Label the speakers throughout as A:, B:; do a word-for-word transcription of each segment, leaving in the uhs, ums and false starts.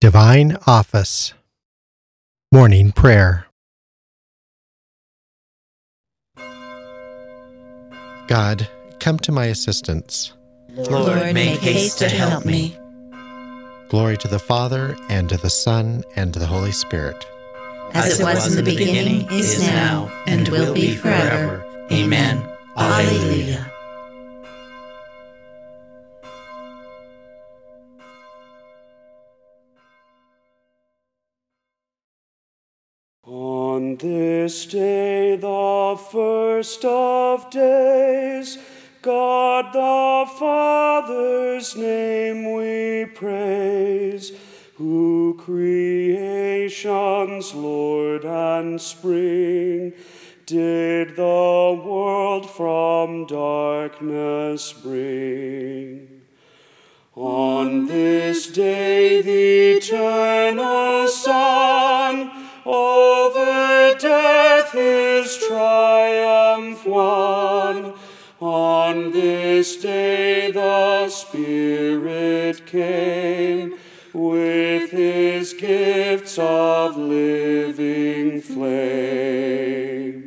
A: Divine Office. Morning Prayer. God, come to my assistance.
B: Lord, make haste to help me.
A: Glory to the Father, and to the Son, and to the Holy Spirit.
B: As it was in the beginning, is now, and will be forever. Amen. Alleluia.
C: On this day, the first of days, God the Father's name we praise, who creation's Lord and spring, did the world from darkness bring. On this day the eternal Son over death his triumph won. On this day the Spirit came with his gifts of living flame.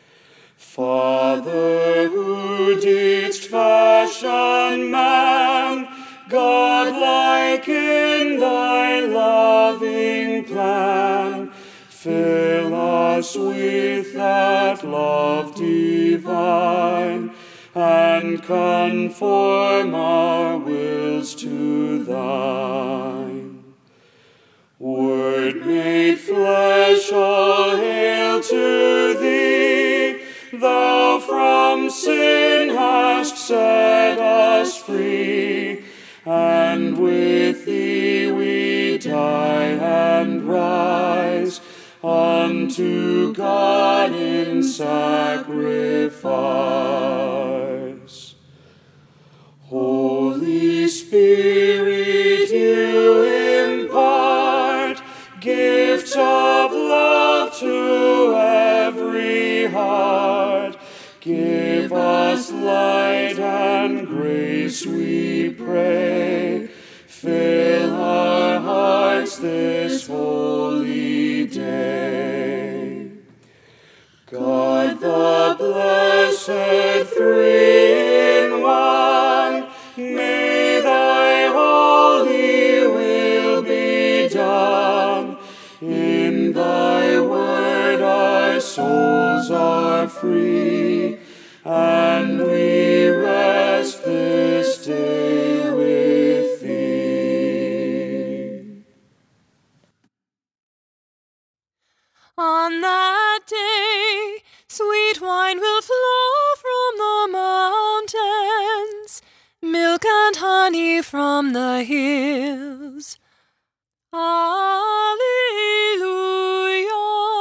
C: Father, who didst fashion man, God-like in thy loving plan, fill us with that love divine, and conform our wills to thine. Word made flesh, all hail to thee, thou from sin hast set us free, and with thee we die and rise unto God in sacrifice. Holy Spirit, you impart gifts of love to every heart. Give us light and grace, we pray. Fill our hearts this holy day. God the blessed three in one, may thy holy will be done. In thy word our souls are free, and we rest this day with thee.
D: On that day, sweet wine will flow from the mountains, milk and honey from the hills. Alleluia.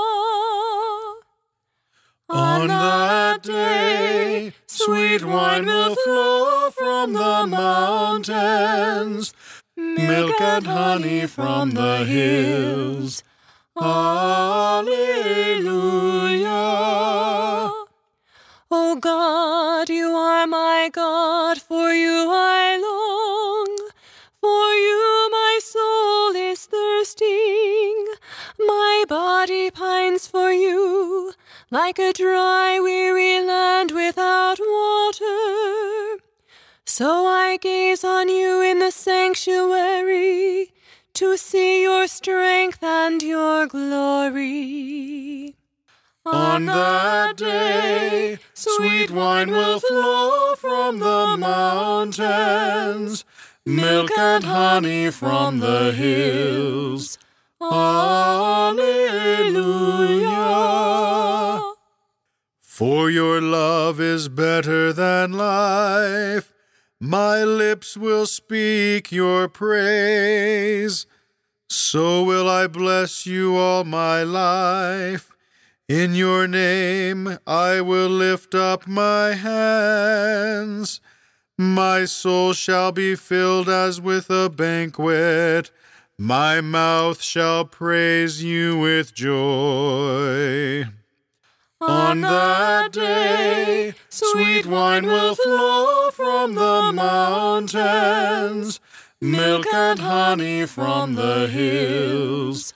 E: On that day, sweet wine will flow from the mountains, milk and honey from the hills. Alleluia. O God, you are my God, for you I long. For you my soul is thirsting, my body pines for you, like a dry, weary land without water. So I gaze on you in the sanctuary, to see your strength and your glory. On that day, sweet wine will flow from the mountains, milk and honey from the hills. Alleluia. For your love is better than life, my lips will speak your praise. So will I bless you all my life. In your name I will lift up my hands. My soul shall be filled as with a banquet. My mouth shall praise you with joy. On that day, sweet wine will flow from the mountains,
C: milk and honey from the hills.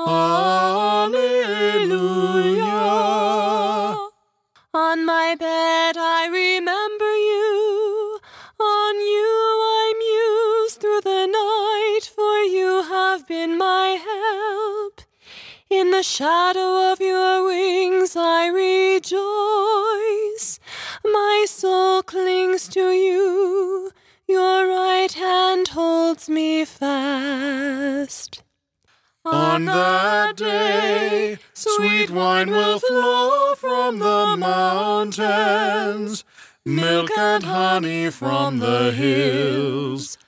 C: Alleluia.
E: On my bed I remember you, on you I muse through the night, for you have been my help. In the shadow of your wings I rejoice. My soul clings to you, your right hand holds me fast.
C: On that day, sweet wine will flow from the mountains, milk and honey from the hills.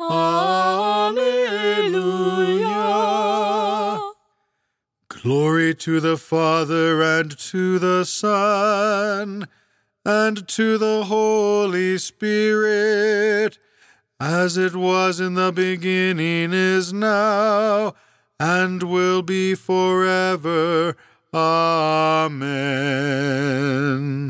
C: Alleluia. Glory to the Father, and to the Son, and to the Holy Spirit, as it was in the beginning, is now, and will be forever. Amen.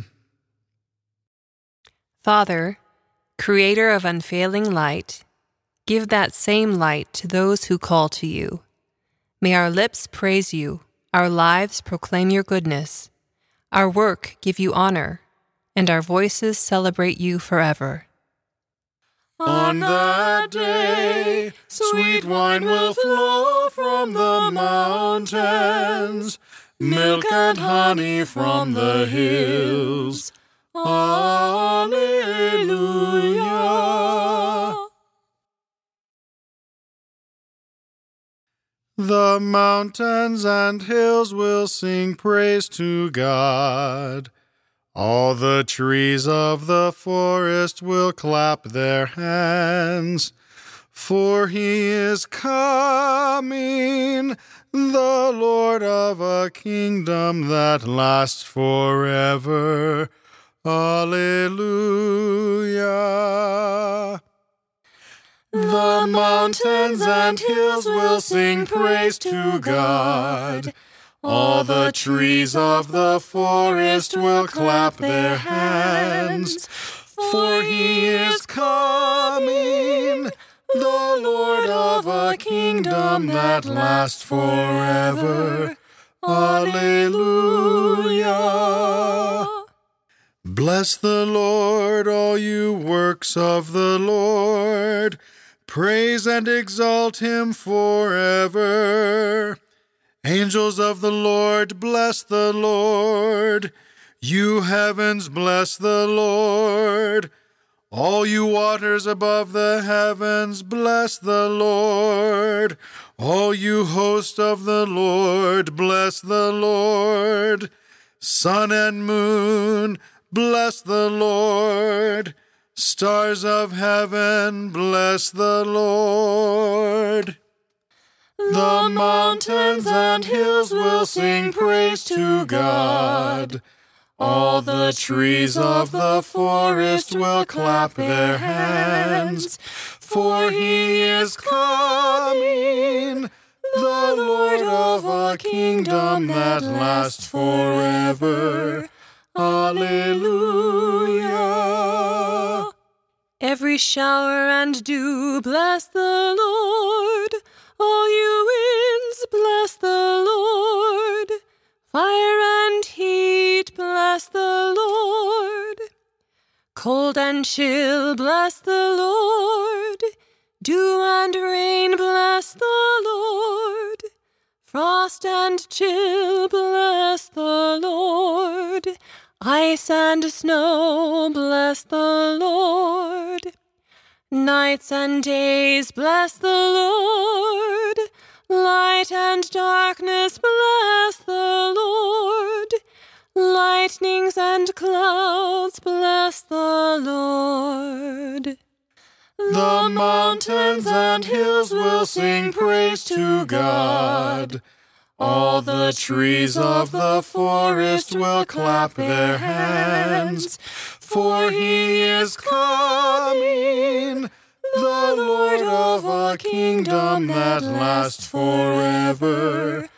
E: Father, creator of unfailing light, give that same light to those who call to you. May our lips praise you, our lives proclaim your goodness, our work give you honor, and our voices celebrate you forever.
C: On that day, sweet wine will flow from the mountains, milk and honey from the hills. Alleluia. The mountains and hills will sing praise to God. All the trees of the forest will clap their hands, for he is coming, the Lord of a kingdom that lasts forever. Alleluia. The mountains and hills will sing praise to God. All the trees of the forest will clap their hands, for he is coming, the Lord of a kingdom that lasts forever. Alleluia. Bless the Lord, all you works of the Lord. Praise and exalt him forever. Angels of the Lord, bless the Lord. You heavens, bless the Lord. All you waters above the heavens, bless the Lord. All you host of the Lord, bless the Lord. Sun and moon, bless the Lord. Stars of heaven, bless the Lord. The mountains and hills will sing praise to God. All the trees of the forest will clap their hands, for he is coming, the Lord of a kingdom that lasts forever. Alleluia.
E: Every shower and dew, bless the Lord. All you winds, bless the Lord. Fire and heat, bless the Lord. Cold and chill, bless the Lord. Dew and rain, bless the Lord. Frost and chill, bless the Lord. Ice and snow, bless the Lord. Nights and days, bless the Lord. Light and darkness, bless the Lord. Lightnings and clouds, bless the Lord.
C: The mountains and hills will sing praise to God. All the trees of the forest will clap their hands, for he is coming, the Lord of a kingdom that lasts forever.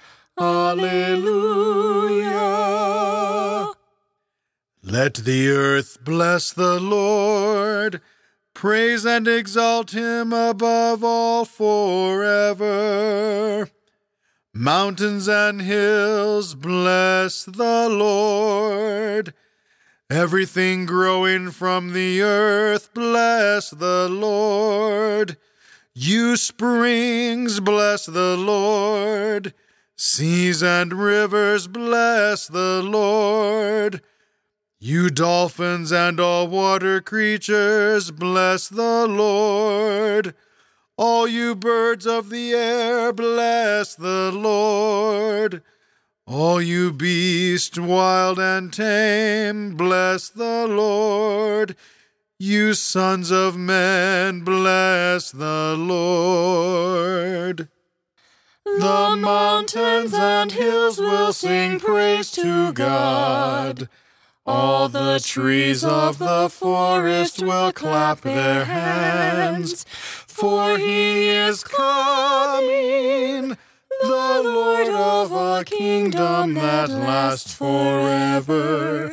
C: Alleluia. Let the earth bless the Lord. Praise and exalt him above all forever. Mountains and hills, bless the Lord. Everything growing from the earth, bless the Lord. You springs, bless the Lord. Seas and rivers, bless the Lord. You dolphins and all water creatures, bless the Lord. All you birds of the air, bless the Lord. All you beasts, wild and tame, bless the Lord. You sons of men, bless the Lord. The mountains and hills will sing praise to God. All the trees of the forest will clap their hands, for he is coming, the Lord of a kingdom that lasts forever.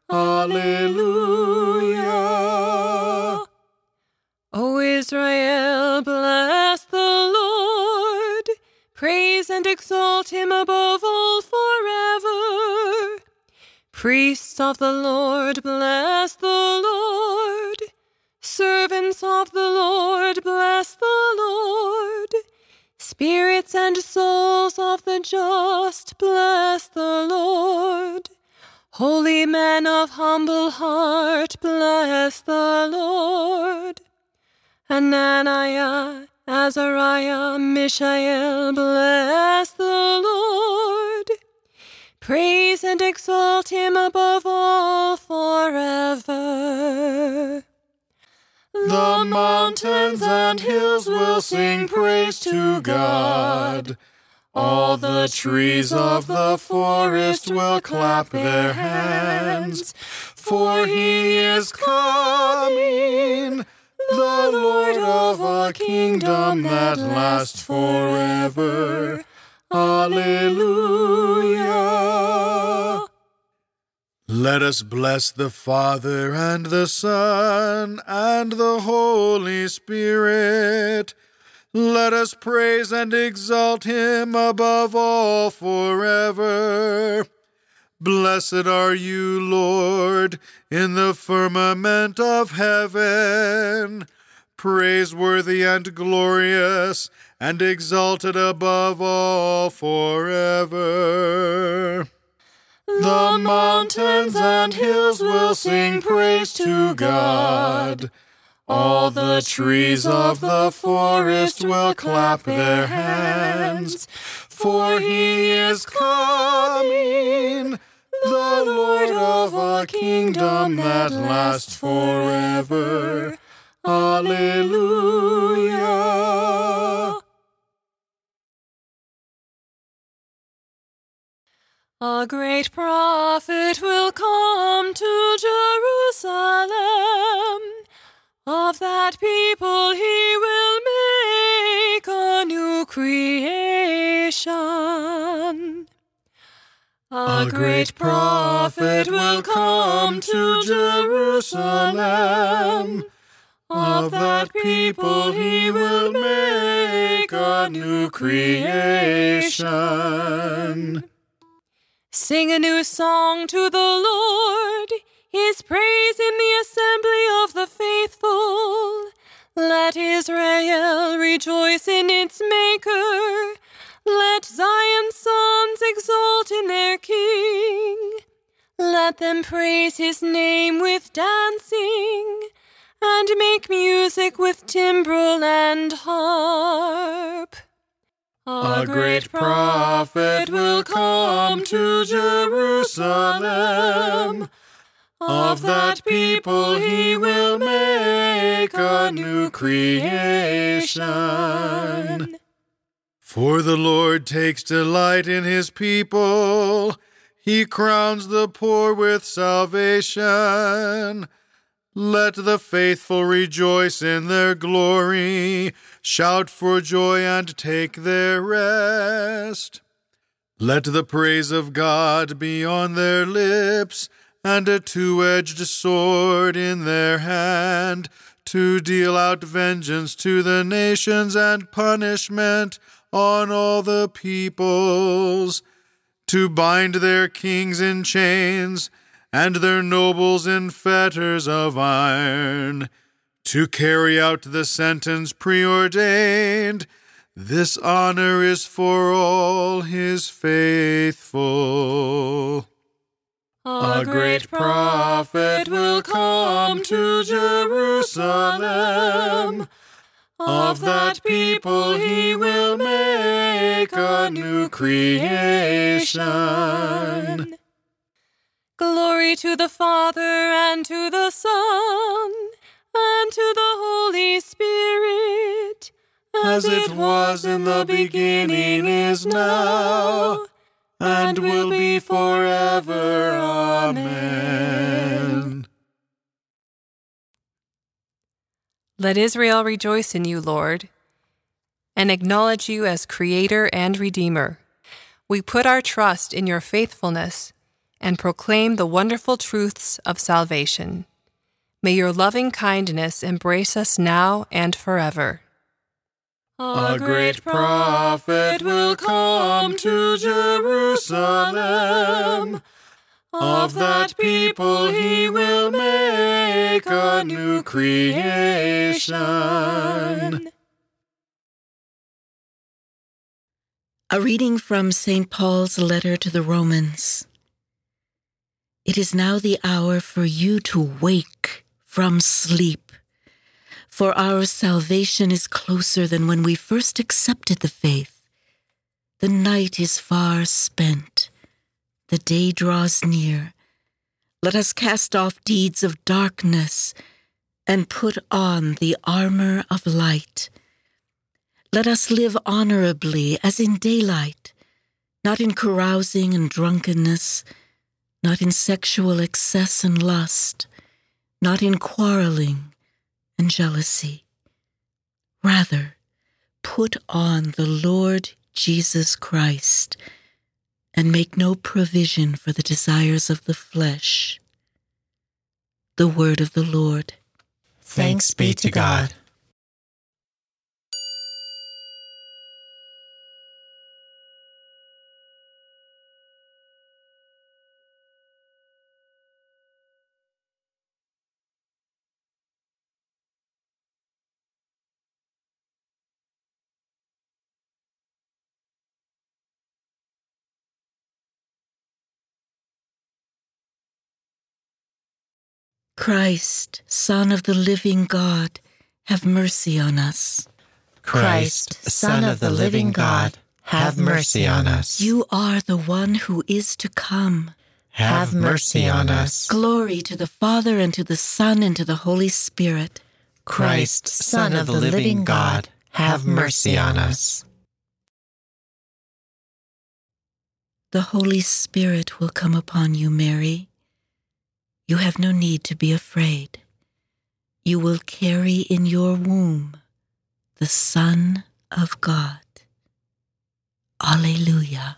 C: Alleluia.
E: O Israel, bless the Lord. Praise and exalt him above all forever. Priests of the Lord, bless the Lord. Servants of the Lord, bless the Lord. Spirits and souls of the just, bless the Lord. Holy men of humble heart, bless the Lord. Ananiah, Azariah, Mishael, bless the Lord. Praise and exalt him above all forever.
C: The mountains and hills will sing praise to God. All the trees of the forest will clap their hands, for he is coming, the Lord of a kingdom that lasts forever. Alleluia. Let us bless the Father and the Son and the Holy Spirit. Let us praise and exalt him above all forever. Blessed are you, Lord, in the firmament of heaven, praiseworthy and glorious and exalted above all forever. The mountains and hills will sing praise to God. All the trees of the forest will clap their hands, for he is coming, the Lord of a kingdom that lasts forever. Alleluia.
E: A great prophet will come to Jerusalem. Of that people he will make a new creation. A great prophet will come to Jerusalem. Of that people he will make a new creation. Sing a new song to the Lord, his praise in the assembly of the faithful. Let Israel rejoice in its Maker. Let Zion's sons exult in their King. Let them praise his name with dancing, and make music with timbrel and harp.
C: A great prophet will come to Jerusalem. Of that people he will make a new creation. For the Lord takes delight in his people. He crowns the poor with salvation. Let the faithful rejoice in their glory, shout for joy and take their rest. Let the praise of God be on their lips, and a two-edged sword in their hand, to deal out vengeance to the nations and punishment on all the peoples, to bind their kings in chains and their nobles in fetters of iron, to carry out the sentence preordained. This honor is for all his faithful.
D: A great prophet will come to Jerusalem. Of that people he will make a new creation. Glory to the Father, and to the Son, and to the Holy Spirit,
C: as it was in the beginning, is now, and will be forever. Amen.
E: Let Israel rejoice in you, Lord, and acknowledge you as Creator and Redeemer. We put our trust in your faithfulness and proclaim the wonderful truths of salvation. May your loving kindness embrace us now and forever.
D: A great prophet will come to Jerusalem. Of that people he will make a new creation.
B: A reading from Saint Paul's letter to the Romans. It is now the hour for you to wake from sleep, for our salvation is closer than when we first accepted the faith. The night is far spent. The day draws near. Let us cast off deeds of darkness and put on the armor of light. Let us live honorably as in daylight, not in carousing and drunkenness, not in sexual excess and lust, not in quarreling and jealousy. Rather, put on the Lord Jesus Christ, and make no provision for the desires of the flesh. The word of the Lord.
A: Thanks be to God.
B: Christ, Son of the living God, have mercy on us.
A: Christ, Son of the living God, have mercy on us.
B: You are the one who is to come.
A: Have mercy on us.
B: Glory to the Father, and to the Son, and to the Holy Spirit.
A: Christ, Son of the living God, have mercy on us.
B: The Holy Spirit will come upon you, Mary. You have no need to be afraid. You will carry in your womb the Son of God. Alleluia.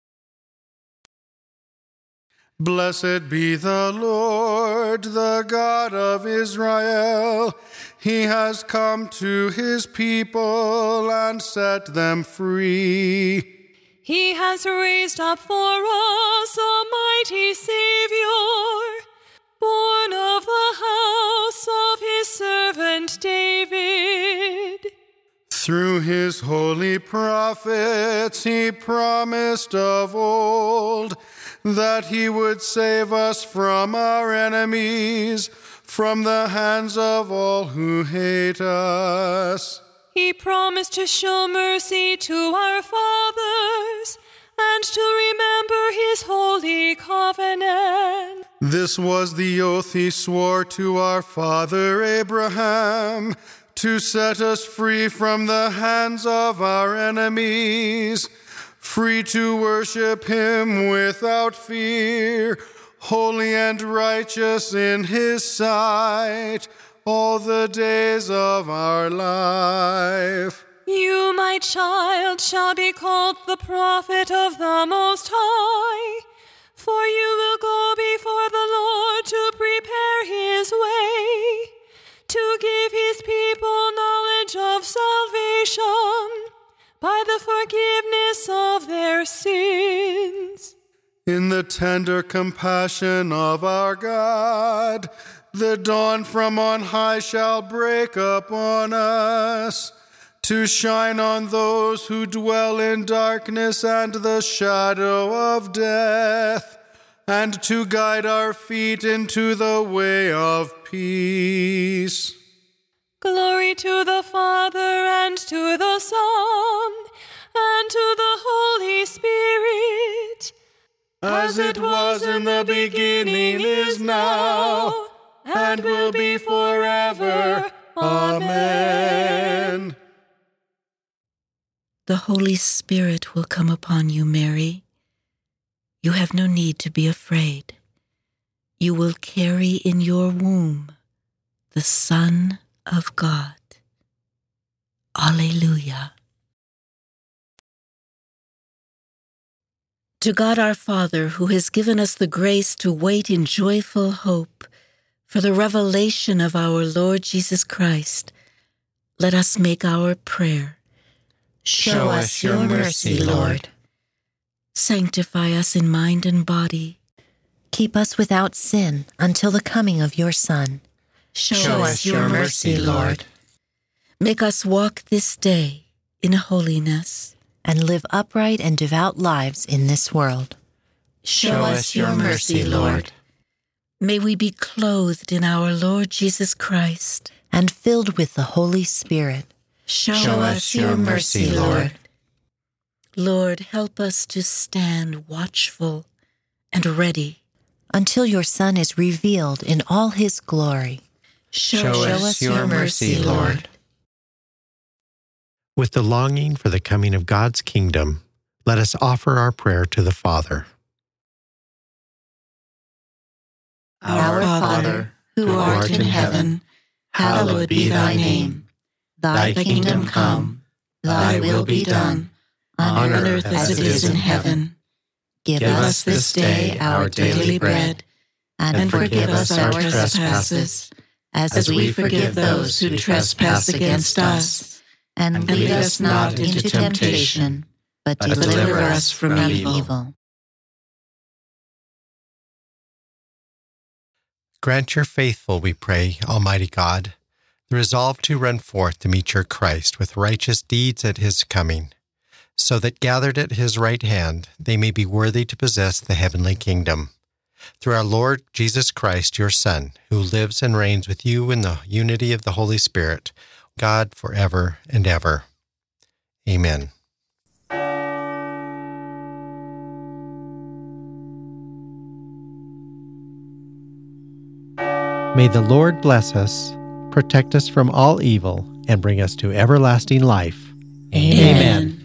C: Blessed be the Lord, the God of Israel. He has come to his people and set them free.
D: He has raised up for us a mighty Savior, born of the house of his servant David.
C: Through his holy prophets he promised of old that he would save us from our enemies, from the hands of all who hate us.
D: He promised to show mercy to our fathers and to remember his holy covenant.
C: This was the oath he swore to our father Abraham, to set us free from the hands of our enemies, free to worship him without fear, holy and righteous in his sight, all the days of our life.
D: You, my child, shall be called the prophet of the Most High, for you will go before the Lord to prepare his way, to give his salvation by the forgiveness of their sins.
C: In the tender compassion of our God, the dawn from on high shall break upon us, to shine on those who dwell in darkness and the shadow of death, and to guide our feet into the way of peace.
D: Glory to the Father, and to the Son, and to the Holy Spirit,
C: as it was in the beginning, is now, and will be forever. Amen.
B: The Holy Spirit will come upon you, Mary. You have no need to be afraid. You will carry in your womb the Son of God. Alleluia. To God our Father, who has given us the grace to wait in joyful hope for the revelation of our Lord Jesus Christ, let us make our prayer.
A: Show us your mercy, Lord.
B: Sanctify us in mind and body.
F: Keep us without sin until the coming of your Son.
B: Show,
A: Show us your mercy, Lord.
B: Make us walk this day in holiness.
F: And live upright and devout lives in this world.
B: Show us your mercy, Lord. May we be clothed in our Lord Jesus Christ.
F: And filled with the Holy Spirit.
B: Show,
A: Show us your mercy, Lord.
B: Lord, help us to stand watchful and ready.
F: Until your Son is revealed in all his glory.
B: Show,
A: Show us your mercy, Lord. With the longing for the coming of God's kingdom, let us offer our prayer to the Father.
B: Our Father, who art in heaven, hallowed be thy name. Thy kingdom come, thy will be done, on earth as it is in heaven.
F: Give
B: Give
F: us
B: us this day our daily bread, and forgive us our trespasses, as we forgive those who trespass against us.
F: and lead us not into temptation, but deliver us from evil.
A: Grant your faithful, we pray, Almighty God, the resolve to run forth to meet your Christ with righteous deeds at his coming, so that gathered at his right hand they may be worthy to possess the heavenly kingdom. Through our Lord Jesus Christ, your Son, who lives and reigns with you in the unity of the Holy Spirit, God forever and ever. Amen. May the Lord bless us, protect us from all evil, and bring us to everlasting life.
B: Amen. Amen.